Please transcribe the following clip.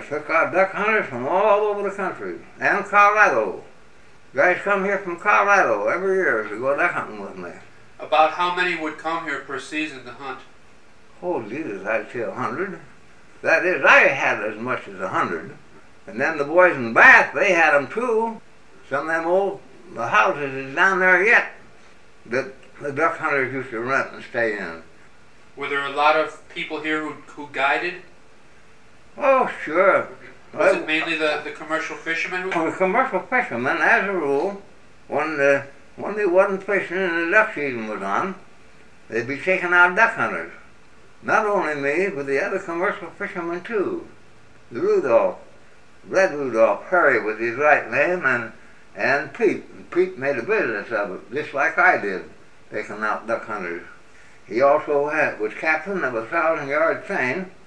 took out duck hunters from all over the country and Colorado. Guys come here from Colorado every year to go duck hunting with me. About how many would come here per season to hunt? Oh, Jesus, I'd say 100. That is, I had as much as 100. And then the boys in Bath, they had them too. Some of them old houses is down there yet that the duck hunters used to rent and stay in. Were there a lot of people here who guided? Oh, sure. Was it mainly the commercial fishermen who? The commercial fishermen, as a rule, when they wasn't fishing and the duck season was on, they'd be taking out duck hunters. Not only me, but the other commercial fishermen too. The Rudolph, Red Rudolph, Harry was his right name, and Pete. And Pete made a business of it, just like I did, taking out duck hunters. He also was captain of a 1,000-yard chain